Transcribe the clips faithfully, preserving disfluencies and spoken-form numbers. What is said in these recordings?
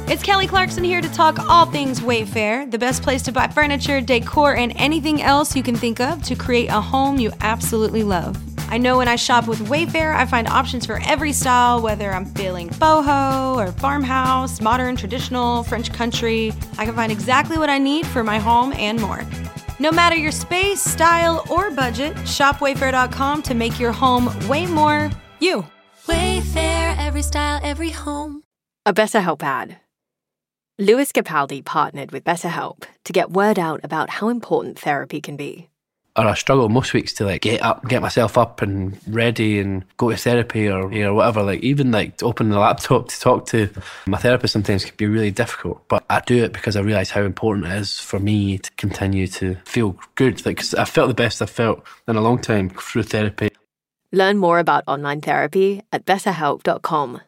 It's Kelly Clarkson here to talk all things Wayfair, the best place to buy furniture, decor, and anything else you can think of to create a home you absolutely love. I know when I shop with Wayfair, I find options for every style, whether I'm feeling boho or farmhouse, modern, traditional, French country. I can find exactly what I need for my home and more. No matter your space, style, or budget, shop wayfair dot com to make your home way more you. Wayfair, every style, every home. A BetterHelp ad. Louis Capaldi partnered with BetterHelp to get word out about how important therapy can be. Or I struggle most weeks to like get up, get myself up and ready and go to therapy or you know whatever. Like even like to open the laptop to talk to my therapist sometimes can be really difficult. But I do it because I realise how important it is for me to continue to feel good. Like 'cause I felt the best I've felt in a long time through therapy. Learn more about online therapy at better help dot com.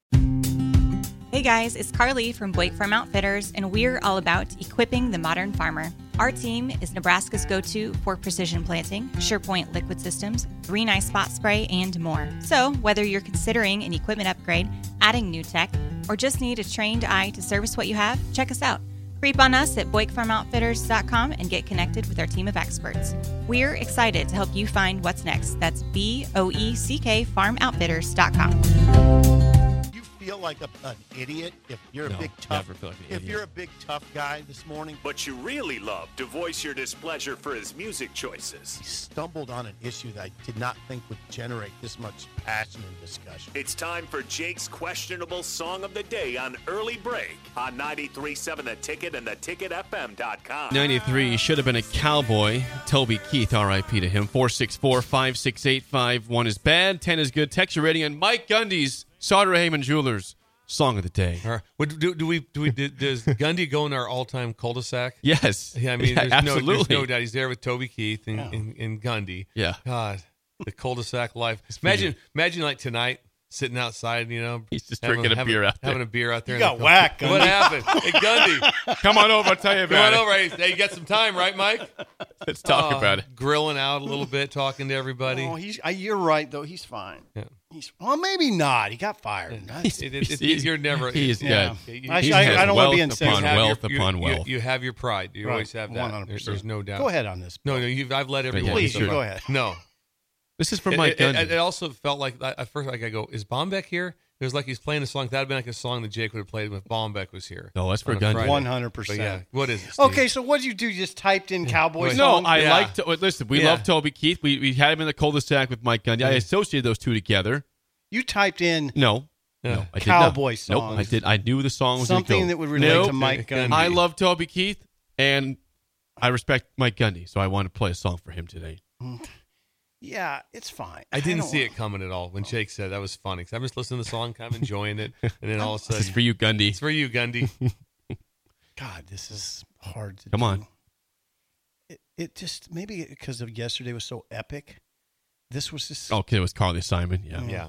Hey guys, it's Carly from Boyd Farm Outfitters, and we're all about equipping the modern farmer. Our team is Nebraska's go-to for precision planting, SurePoint liquid systems, Green Eye Spot Spray, and more. So whether you're considering an equipment upgrade, adding new tech, or just need a trained eye to service what you have, check us out. Creep on us at boyd farm outfitters dot com and get connected with our team of experts. We're excited to help you find what's next. That's B O E C K farm outfitters dot com. Feel like a, an idiot if you're no, a big tough never feel like an if idiot. you're a big tough guy this morning, but you really love to voice your displeasure for his music choices. He stumbled on an issue that I did not think would generate this much passion and discussion. It's time for Jake's questionable song of the day on Early Break on ninety-three point seven The Ticket and the ticket f m dot com. ninety-three should have been a cowboy. Toby Keith, R I P to him. four six four, five six eight five. one is bad, ten is good. Text your rating on Mike Gundy's Sauter Heyman Jewelers song of the day. All right. What, do, do we do we do, does Gundy go in our all-time cul-de-sac? Yes. Yeah, I mean, yeah, there's, absolutely. no, there's no doubt. He's there with Toby Keith and, Yeah. and, and Gundy. Yeah. God, the cul-de-sac life. Imagine, imagine like tonight, sitting outside, you know. He's just having, drinking a having, beer out there. Having a beer out there. You in got the whacked, cul- What Gundy. happened? Hey, Gundy. Come on over, I'll tell you Come about on it. over. Hey, hey, you got some time, right, Mike? Let's talk Uh, about it. Grilling out a little bit, talking to everybody. Oh, he's. I, you're right though. He's fine. Yeah. He's. Well, maybe not. He got fired. It, it, it, it, you're never. He is Yeah. good. You- I, He I, has I don't want to wealth be insane. upon have wealth your- upon you, wealth. You, you have your pride. You Right. always have that. one hundred There- percent. There's no doubt. Go ahead on this. No, no, you've, I've let everyone. Please, listen. go ahead. No. This is for It, Mike it, Gundy. it, it also felt like, at first, like I go, is Bombeck here? It was like he's playing a song. That would have been like a song that Jake would have played if Bombeck was here. No, that's for on a Gundy. Friday. One hundred But yeah, percent. what is it, Steve? Okay, so what did you do? You just typed in cowboy Wait. song? No, I Yeah. like to listen. We Yeah. love Toby Keith. We we had him in the cul-de-sac with Mike Gundy. I associated those two together. You typed in No, Yeah. no, I did Cowboy not. Nope, I songs. did. I knew the song was gonna something go. that would relate Nope. to Mike Gundy. I love Toby Keith, and I respect Mike Gundy, so I want to play a song for him today. Yeah, it's fine. I didn't don't see want- it coming at all when Jake said that. Was funny because I'm just listening to the song, kind of enjoying it, and then all of a This is sudden, for you, Gundy. it's for you, Gundy. God, this is hard to Come do. on. It, it just maybe because of yesterday was so epic. This was just Okay, it was Carly Simon. Yeah, Yeah.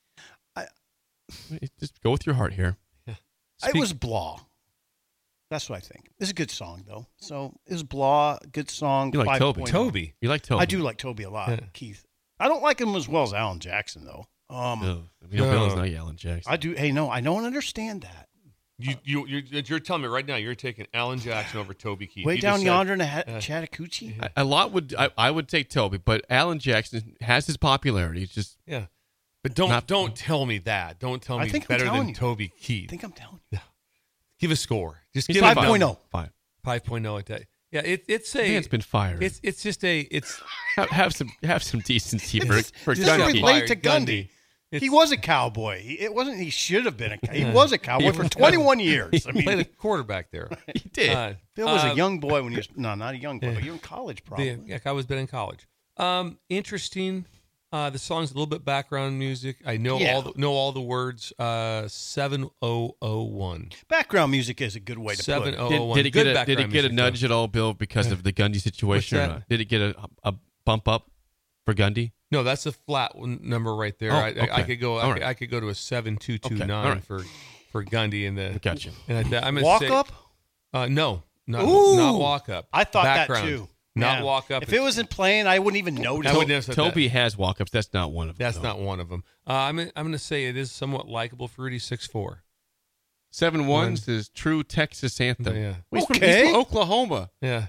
just go with your heart here. it Speak- was blah. That's what I think. It's a good song though. So it was blah, good song. You like five Toby. point oh. Toby. You like Toby? I do like Toby a lot. Yeah. Keith. I don't like him as well as Alan Jackson though. Um, No, you know, Bill's No. not Alan Jackson. I do. Hey, no, I don't understand that. You, you, you're, you're telling me right now you're taking Alan Jackson over Toby Keith. Way You down just said- yonder in the ha- uh, Chattahoochee. I- a lot would I, I would take Toby, but Alan Jackson has his popularity. It's just Yeah. But don't Not- don't tell me that. Don't tell I me think he's I'm better telling than you. Toby I Keith. think I'm telling you. Give a score. Just he's give five a point number. oh. five. five point oh at that. Yeah, it, it's a. Man's been fired. It's it's just a. It's have, have some have some decency for It's- for just Gundy. relate to Fired, Gundy. It's- He was a cowboy. He, it wasn't. He should have been a. cow- He was a cowboy for twenty-one years. I He played a mean, quarterback there. He did. Uh, Bill was uh, a young boy when he was. No, not a young boy. yeah. But you're in college, the- probably. yeah, I was been in college. Um, interesting. Uh, the song's a little bit background music. I know Yeah. all the, know all the words. Uh, seven oh oh one. Background music is a good way to put Seven it. oh Did, oh one. did it Good get a did it background get a music, nudge though. at all, Bill, because of the Gundy situation? What's Or that? not? Did it get a, a bump up for Gundy? No, that's a flat one number right there. Oh, I, I, I okay. could go. I, All could, right. I could go to a seven two two Okay, all nine right. for for Gundy and the. Gotcha. And I, I'm gonna Walk say, up. Uh, no, not Ooh. not walk up. I thought Background. that too. Not Yeah. walk up. If it wasn't playing, I wouldn't even notice. I wouldn't have said Toby that. has walk ups. That's not one of them. That's though. not one of them. Uh, I'm I'm going to say it is somewhat likable for Rudy six four. Seven one One. says true Texas anthem. Yeah. He's from- Okay. he's from Oklahoma. Yeah.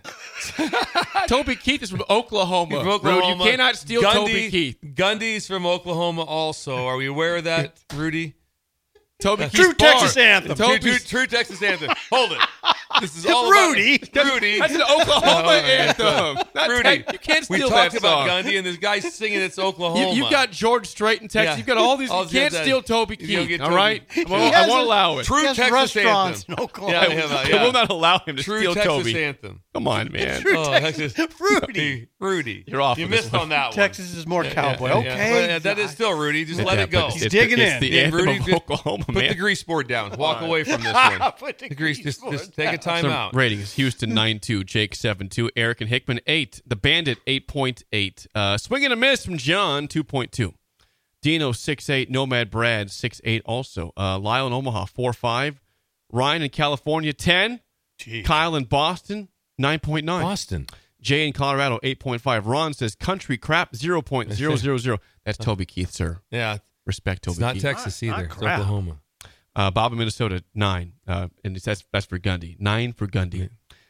Toby Keith is from Oklahoma. From Oklahoma. Rude, you cannot steal Gundy, Toby Keith. Gundy's from Oklahoma also. Are we aware of that, Rudy? Toby True Keith's bar. Texas anthem. True, true, Toby's- true Texas anthem. Hold it. This is all Rudy. about Rudy. That's an Oklahoma Oh, anthem. Not Rudy. Tex- you can't We steal talked that about song. Gundy, and this guy's singing it's Oklahoma. You, you got George Strait in Texas. Yeah. You've got all these. All You can't that- steal Toby you don't Keith. get All Toby- right, I He won't, I has won't a- allow it. True He has Texas restaurants anthem. in Oklahoma. Yeah, yeah, I yeah. will not allow him to True steal Texas Toby. anthem. Come on, man. True Oh, Texas. Texas. Rudy. Rudy. You're off You on this missed one. on that one. Texas is more Yeah, cowboy. yeah, yeah. Okay. Well, yeah, that is still Rudy. Just let Yeah, it go. but He's it's digging the, in. It's the Yeah, anthem Rudy, of just Oklahoma, Put man. the grease board down. Walk on. away from this one. Put the The grease. grease Just, board just take a down. time Some out. ratings: Houston nine two, Jake seven two, Eric and Hickman eight, the Bandit eight point eight, uh, swing and a miss from John two point two, Dino six eight, Nomad Brad six eight also, uh, Lyle in Omaha four five, Ryan in California ten, Gee. Kyle in Boston nine point nine, Boston. Jay in Colorado eight point five, Ron says country crap zero point zero zero zero. That's Toby Keith, sir. Yeah. Respect Toby It's not Keith. Texas Not- either. not It's crap. Oklahoma. Uh, Bob in Minnesota, nine. Uh, and it's, that's, that's for Gundy. Nine for Gundy.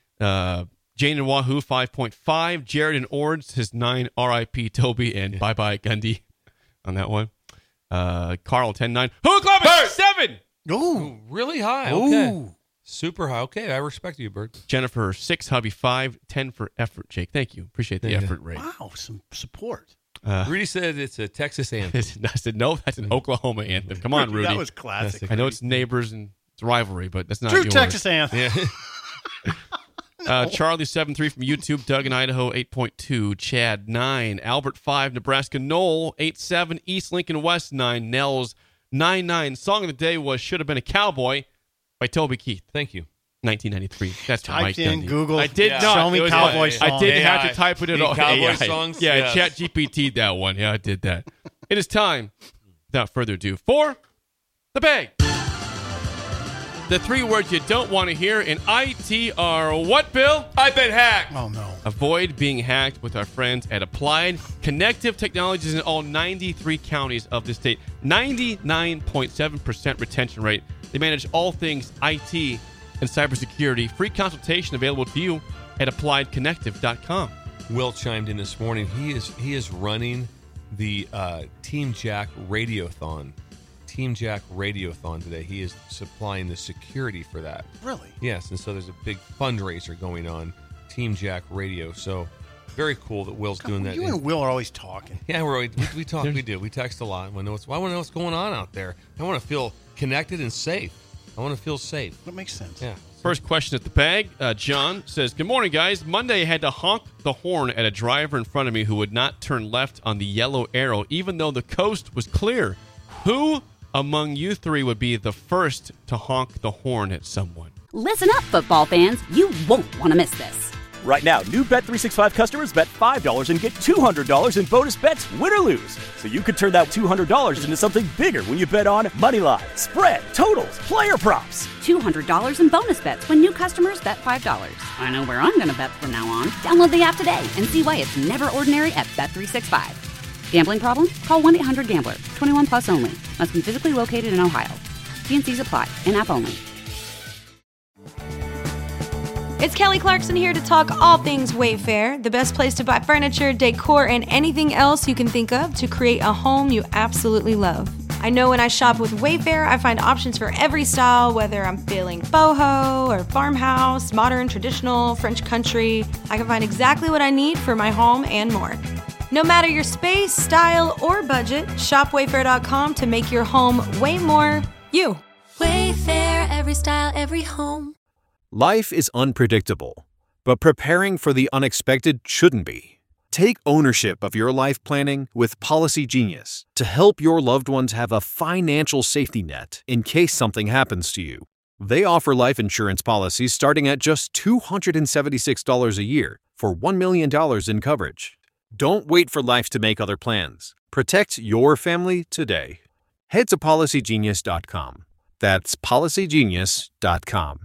Uh, Jane in Wahoo, five point five. Jared in Ord says nine. R I P Toby and bye bye Gundy on that one. Uh, Carl, ten nine. Who Club seven. Ooh. Really high. Okay. Ooh. Super high. Okay. I respect you, Bird. Jennifer, six. Hubby, five. ten for effort, Jake. Thank you. Appreciate the Yeah. effort rate. Wow. Some support. Uh, Rudy said it's a Texas anthem. I said, no, that's an Oklahoma anthem. Come on, Rudy. That was classic. I know it's neighbors and it's rivalry, but that's not True yours. Texas anthem. Yeah. Uh, Charlie seven three from YouTube, Doug in Idaho eight point two, Chad nine, Albert five, Nebraska Noel eight seven, East Lincoln West nine, Nels nine nine. Song of the day was Should Have Been a Cowboy by Toby Keith, Thank you. nineteen ninety-three. That's Typed Mike in Gundy. Google, I did yeah. not. show me It was cowboy like- I songs. did A I. have to type it in Need all cowboy A I. songs? Yeah, Yes. Chat G P T'd that one. Yeah, I did that. It is time, without further ado, for the bag. The three words you don't want to hear in I T are what, Bill? I've been hacked. Oh, no. Avoid being hacked with our friends at Applied Connective Technologies in all ninety-three counties of the state. ninety-nine point seven percent retention rate. They manage all things I T and cybersecurity. Free consultation available to you at applied connective dot com. Will chimed in this morning. He is he is running the uh, Team Jack Radiothon. Team Jack Radiothon today. He is supplying the security for that. Really? Yes, and so there's a big fundraiser going on, Team Jack Radio. So very cool that Will's doing that. You and Will are always talking. Yeah, we're, we we talk, we do, we text a lot. I want to know what's, I want to know what's going on out there. I want to feel connected and safe. I want to feel safe. That makes sense. Yeah. First question at the bag. Uh, John says, good morning, guys. Monday I had to honk the horn at a driver in front of me who would not turn left on the yellow arrow, even though the coast was clear. Who among you three would be the first to honk the horn at someone? Listen up, football fans. You won't want to miss this. Right now, new Bet three sixty-five customers bet five dollars and get two hundred dollars in bonus bets, win or lose. So you could turn that two hundred dollars into something bigger when you bet on moneyline, spread, totals, player props. two hundred dollars in bonus bets when new customers bet five dollars. I know where I'm going to bet from now on. Download the app today and see why it's never ordinary at Bet three sixty-five. Gambling problem? Call one eight hundred gambler. twenty-one plus only. Must be physically located in Ohio. T and C's apply. In-app only. It's Kelly Clarkson here to talk all things Wayfair, the best place to buy furniture, decor, and anything else you can think of to create a home you absolutely love. I know when I shop with Wayfair, I find options for every style, whether I'm feeling boho or farmhouse, modern, traditional, French country. I can find exactly what I need for my home and more. No matter your space, style, or budget, shop wayfair dot com to make your home way more you. Wayfair, every style, every home. Life is unpredictable, but preparing for the unexpected shouldn't be. Take ownership of your life planning with Policy Genius to help your loved ones have a financial safety net in case something happens to you. They offer life insurance policies starting at just two hundred seventy-six dollars a year for one million dollars in coverage. Don't wait for life to make other plans. Protect your family today. Head to policy genius dot com. That's policy genius dot com.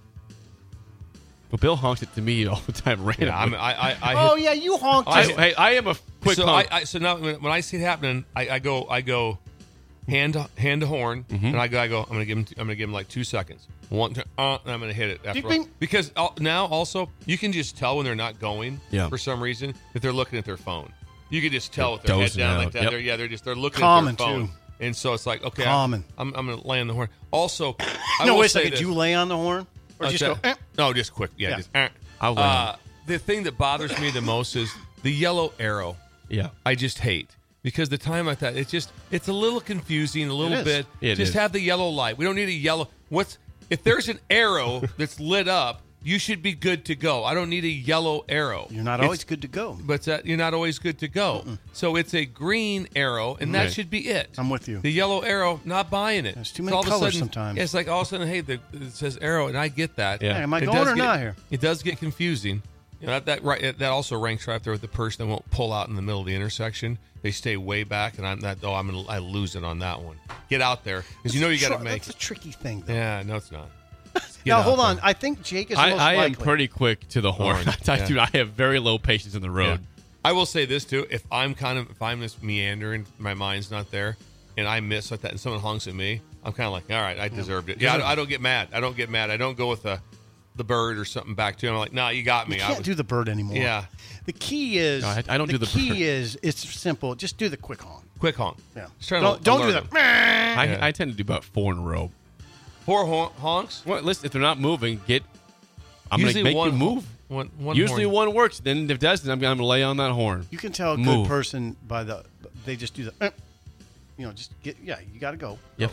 But Bill honks it to me all the time, randomly. Yeah, I'm, I, I, I Oh, hit- yeah, you honked I, it. hey, I am a quick so honk. I, I so now when, when I see it happening, I, I go I go hand hand to horn, Mm-hmm. and I go, I go, I'm gonna give him, I'm gonna give him like two seconds. One, two, uh, and I'm gonna hit it after Ding, ding. because uh, now also you can just tell when they're not going Yeah. for some reason if they're looking at their phone. You can just tell with their head dozing down out. like that. Yep. They're, yeah, they're just they're looking Common, at their phone, too. and so it's like okay, Common. I'm, I'm, I'm gonna lay on the horn. Also, I no, will wait a say second. this. Do you lay on the horn? Or Uh, just that- go, eh? No, just quick. Yeah, Yeah. just. Eh. I'll lay uh, on. the thing that bothers me the most is the yellow arrow. Yeah. I just hate because the time like that, it's just it's a little confusing, a little is. bit. It just is. have the yellow light. We don't need a yellow. What's if there's an arrow that's lit up, you should be good to go. I don't need a yellow arrow. You're not It's- always good to go. But that, you're not always good to go. So it's a green arrow, and that Right. should be it. I'm with you. The yellow arrow, not buying it. There's too So many all of a colors sudden- sometimes. Yeah, it's like all of a sudden, hey, the, it says arrow, and I get that. Yeah. Hey, am I It going does or get- not here? It does get confusing. You know, that that right that also ranks right there with the person that won't pull out in the middle of the intersection. They stay way back, and I'm that. Oh, I'm gonna I lose it on that one. Get out there because you know you got to Tr- make That's it. a tricky thing, though. Yeah, no, it's not. Get Now, out hold there. on. I think Jake is I, most I am likely. pretty quick to the horn. Horn, I, yeah. do, I have very low patience in the road. Yeah. I will say this too: if I'm kind of if I'm just meandering, my mind's not there, and I miss like that, and someone honks at me, I'm kind of like, all right, I deserved it. Yeah, I, don't- I don't get mad. I don't get mad. I don't go with the the bird or something back to him. I'm like, nah, you got me. You I can't was- do the bird anymore. Yeah, The key is. No, I- I don't the do the key bird. is it's simple. Just do the quick honk. quick honk. Yeah. Just trying Don't, to don't do alert that. them. I, Yeah. I tend to do about four in a row. Four hon- honks. Well, listen, if they're not moving, get. I'm going Usually to make one you move. One, one Usually horn. one works. Then if it doesn't, I'm going to lay on that horn. You can tell a Move. good person by the. They just do the. eh. You know, just get. Yeah, you got to go. Yep.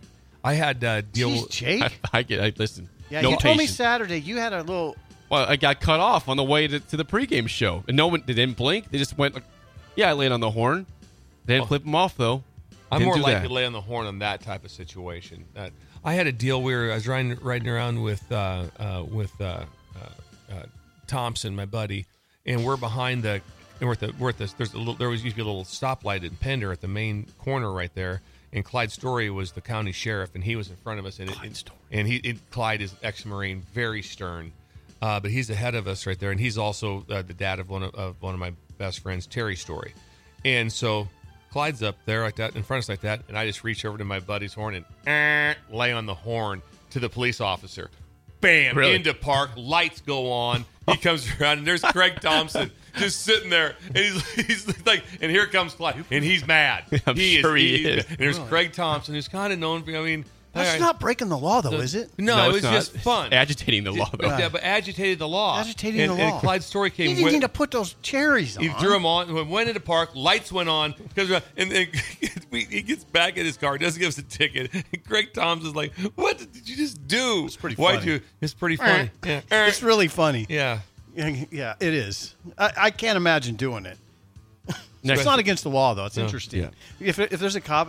I had uh, deal. Jeez, Jake. I, I get. I listen. Yeah, no you told me patience. Saturday you had a little. Well, I got cut off on the way to, to the pregame show, and no one they didn't blink. They just went. Like, yeah, I laid on the horn. They didn't Oh. flip them off though. I'm Didn't more do likely that. to lay on the horn on that type of situation. That I had a deal where I was riding riding around with uh, uh, with uh, uh, uh, Thompson, my buddy, and we're behind the and we're at the we're at this. There's a little, there was used to be a little stoplight in Pender at the main corner right there. And Clyde Story was the county sheriff, and he was in front of us. And it, it, and he it, Clyde is ex-Marine, very stern, uh, but he's ahead of us right there. And he's also uh, the dad of one of, of one of my best friends, Terry Story. And so Clyde's up there like that, in front of us like that, and I just reach over to my buddy's horn and eh, lay on the horn to the police officer. Bam! Really? Into park, lights go on. He comes around, and there's Craig Thompson just sitting there, and he's, he's like, and here comes Clyde, and he's mad. I'm he sure he he is. And there's Craig Thompson, who's kind of known for, I mean, That's all right. not breaking the law, though, So- is it? No, No, it it's was not. just fun. Agitating the law, though. Yeah, but agitated the law. Agitating and, the law. And Clyde's Story came. You didn't with- need to put those cherries on. he threw him on, went into park, lights went on, comes around, and then he gets back in his car, doesn't give us a ticket. And Craig Thompson's like, "What did you just do?" It's pretty Why'd funny. you? It's pretty funny. Yeah. It's really funny. Yeah. Yeah, it is. I, I can't imagine doing it. Next- It's not against the law, though. It's No. interesting. Yeah. If if there's a cop,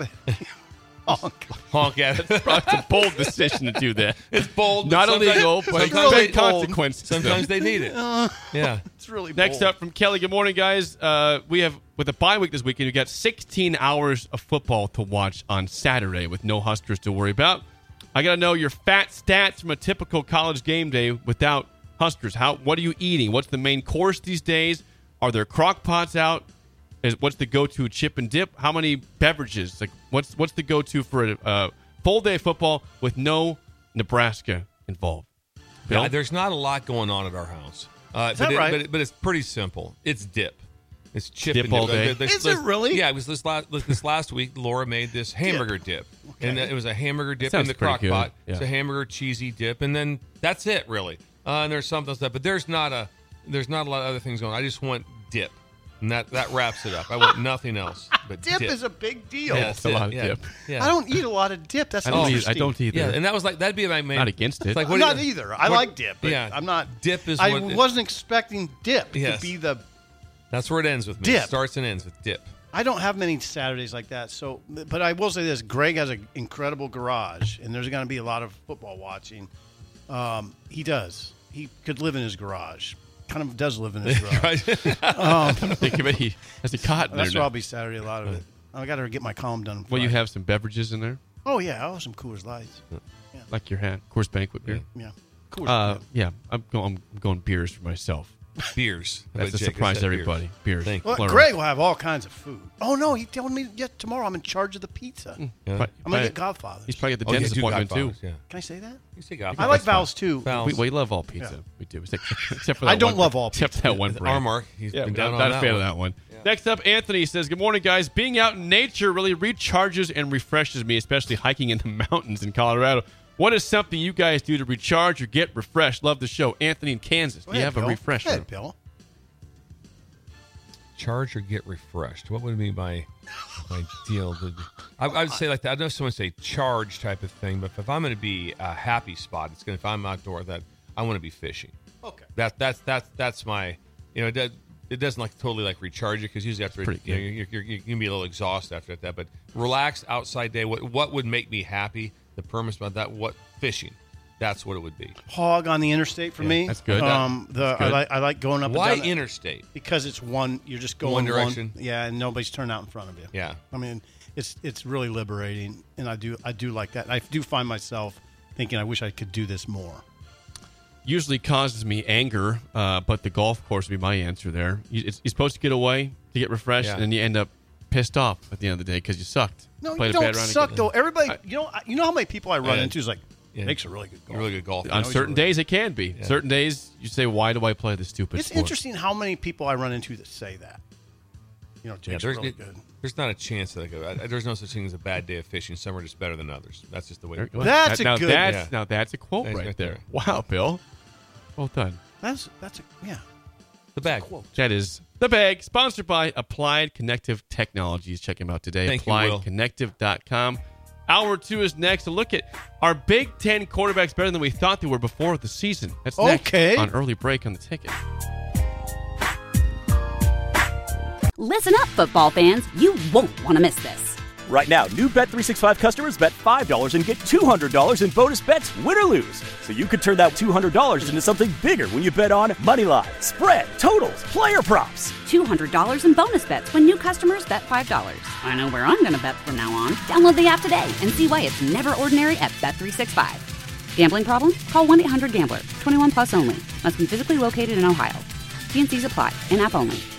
honk. Honk at it. It's a bold decision to do that. It's bold. but Not sometimes- illegal, but sometimes really big they, bold. consequences. sometimes they need it. Uh, Yeah. it's really Next bold. up from Kelly. Good morning, guys. Uh, we have with a bye week this weekend. We got sixteen hours of football to watch on Saturday with no Huskers to worry about. I got to know your fat stats from a typical college game day without Huskers. How? What are you eating? What's the main course these days? Are there crock pots out? Is what's the go-to chip and dip? How many beverages? Like what's what's the go-to for a uh, full day of football with no Nebraska involved? Bill? Yeah, there's not a lot going on at our house. Uh, Is but that it, right? But, it- but it's pretty simple. It's dip. It's chip Dip and all dip. day? Uh, this- Is it this- really? Yeah, it was this last this last week. Laura made this hamburger dip, and Okay. it was a hamburger dip Sounds in the pretty crock good. pot. Yeah. It's a hamburger cheesy dip, and then that's it really. Uh, and there's something else that, but there's not a there's not a lot of other things going on. I just want dip, and that that wraps it up. I want nothing else but Dip, dip. is a big deal. Yeah, It's a lot of yeah. dip. Yeah. I don't eat a lot of dip. That's I don't, eat, I interesting. don't either. Yeah, and that was like that'd be my main. Not against it. It's like, I'm what do not you- either. I what- like dip. But yeah, I'm not. Dip is. I what- wasn't expecting dip Yes. to be the. That's where it ends with me. Dip. It starts and ends with dip. I don't have many Saturdays like that. So, but I will say this: Greg has an incredible garage, and there's going to be a lot of football watching. Um, he does. He could live in his garage. Kind of does live in his garage. Think of it. He has a cot in That's there where now. I'll be Saturday. A lot of it. I got to get my column done. Well, you Friday. have some beverages in there, Oh yeah, I have some Coors Lights. like your hat, Coors Banquet beer. Yeah, Coors. Uh, yeah, I'm going. I'm going beers for myself. Beers. How That's about a Jake? surprise Is to that everybody. Beers. Thank you. Well, Plural. Greg will have all kinds of food. Oh no, he told me yet tomorrow I'm in charge of the pizza. Yeah. I'm But- gonna but get Godfather. He's probably at the Oh, yeah, dentist do appointment too. Godfathers, Yeah. Can I say that? You say Godfathers. I like That's fine. Val's too. Val's. We, we love all pizza. Yeah. We do, except, except for that I don't one love brand. all except for pizza. that one brand. Armark, he's Yeah, been not, down on not that a fan one. of that one. Next up, Anthony says, "Good morning, guys. Being out in nature really recharges and refreshes me, especially hiking in the mountains in Colorado. What is something you guys do to recharge or get refreshed? Love the show." Anthony in Kansas. Go Do you ahead, have a Bill. refresher? Go ahead, Bill. Charge or get refreshed? What would be my my deal? The- I, I would say like that. I know someone say charge type of thing, but if I'm going to be a happy spot, it's going to. If I'm outdoor, that I want to be fishing. Okay. That that's that's that's my. You know, it, does, it doesn't like totally like recharge you because usually after Pretty you know, you're, you're, you can be a little exhausted after that. But relaxed outside day. What what would make me happy? The premise about that. What fishing? That's what it would be. Hog on the interstate for Yeah, me. that's good. Um, the That's I good. like I like going up. Why and down the- interstate? Because it's one. You're just going One direction. yeah, and nobody's turned out in front of you. Yeah. I mean, it's it's really liberating, and I do I do like that. I do find myself thinking I wish I could do this more. Usually causes me anger, uh, but the golf course would be my answer there. You, it's, you're supposed to get away to get refreshed, Yeah. and then you end up pissed off at the end of the day because you sucked. No, Played you a bad don't round suck again. though. Everybody, I- you know, you know how many people I run Yeah. into is like, Yeah. makes a really good golf. Really good golf. On he's certain really- days, it can be. Yeah. Certain days, you say, "Why do I play this stupid It's sport?" interesting how many people I run into that say that. You know, Yeah, Jake's there's, really it- good. there's not a chance that I go. I, there's no such thing as a bad day of fishing. Some are just better than others. That's just the way. There It you goes. go. That's That- a now good- That's, Yeah. Now that's a quote That's right right there. there. Wow, Bill. Well done. That's that's a, yeah. The bag. That is The Bag, sponsored by Applied Connective Technologies. Check them out today. Thank you, Will. applied connective dot com. Hour two is next. A look at our Big Ten quarterbacks better than we thought they were before the season. That's next Okay. on Early Break on the Ticket. Listen up, football fans. You won't want to miss this. Right now, new Bet three sixty-five customers bet five dollars and get two hundred dollars in bonus bets, win or lose. So you could turn that two hundred dollars into something bigger when you bet on money line, spread, totals, player props. two hundred dollars in bonus bets when new customers bet five dollars. I know where I'm going to bet from now on. Download the app today and see why it's never ordinary at Bet three sixty-five. Gambling problem? Call one eight hundred gambler. twenty-one plus only. Must be physically located in Ohio. T N Cs apply. In-app only.